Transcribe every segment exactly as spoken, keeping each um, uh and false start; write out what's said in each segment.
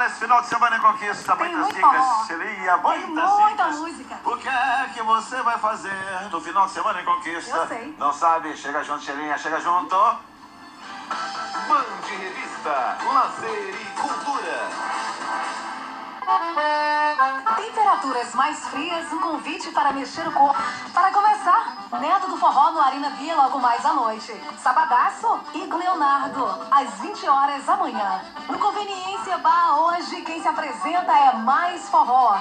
Olha, esse final de semana em Conquista, Tem muitas muito dicas. forró. Seria muitas Tem muita dicas. música. O que é que você vai fazer no final de semana em Conquista? Eu sei. Não sabe? Chega junto, Xerinha, chega junto. Band Revista, lazer e cultura. Temperaturas mais frias, um convite para mexer o corpo. Para começar, Neto do Forró no Arena Via logo mais à noite. Sabadaço, Igor Leonardo, às vinte horas da manhã. No Conveniência Bar, hoje quem se apresenta é Mais Forró.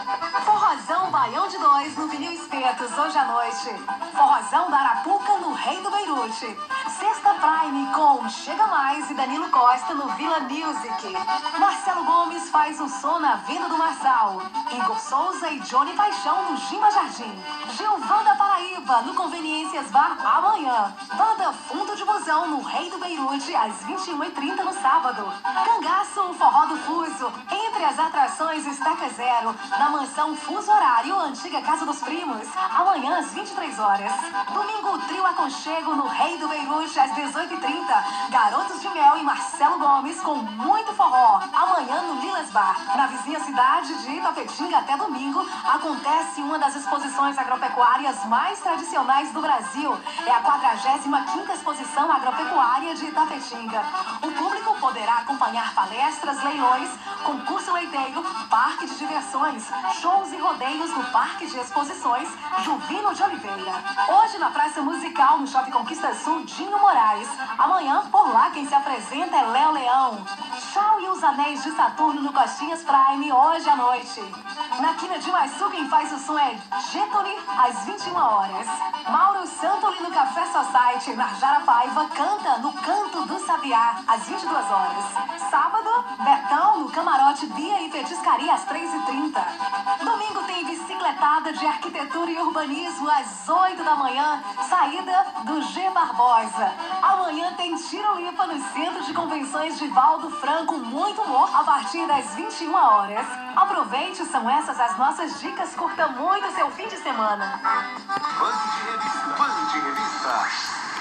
Forrozão Baião de Dois no Vinil Espetos, hoje à noite. Forrozão da Arapuca no Rei do Beirute. Sexta Prime com Chega Mais e Danilo Costa no Vila Music. Marcelo Gomes faz um som na Venda do Marçal. Igor Souza e Johnny Paixão no Gimba Jardim. Gilvanda Paraíba no Conveniências Bar amanhã. Banda Fundo de Busão no Rei do Beirute às vinte e uma e trinta no sábado. Cangaço, o Forró do Fuso. Entre as atrações Estaca Zero na Mansão Fuso Horário, antiga Casa dos Primos. Amanhã às vinte e três horas. Domingo, o Trio Aconchego no Rei do Beirute às dezoito e trinta. Garotos de Mel e Marcelo Gomes com muito forró. Amanhã no Lilas Bar. Na vizinha cidade de Itapetinga até domingo acontece uma das exposições agropecuárias mais tradicionais do Brasil. É a quadragésima quinta Exposição Agropecuária de Itapetinga. O público poderá acompanhar palestras, leilões, concurso leiteiro, parque de diversões, shows e rodeios no Parque de Exposições Juvino de Oliveira. Hoje na Praça Musical no Shopping Conquista Sul, Dinho Moraes. Amanhã, por lá, quem se apresenta é Léo Leão. Chau e os Anéis de Saturno no Costinhas Prime, hoje à noite. Na Quina de Maçu, quem faz o som é Getoni, às vinte e uma horas. Mauro Santoli no Café Society, na Jara Paiva, canta no Canto do Sabiá, às vinte e duas horas. Sábado, Betão no Camarote Bia e Petiscaria, às três e trinta. Domingo tem bicicletada de arquitetura e urbanismo, às oito da manhã, saída do G Barbosa. Amanhã tem Tirolipa no Centro de Convenções de Valdo Franco, muito humor, a partir das vinte e uma horas. Aproveite, são essas as nossas dicas, curta muito seu fim de semana. Band Revista, Band Revista.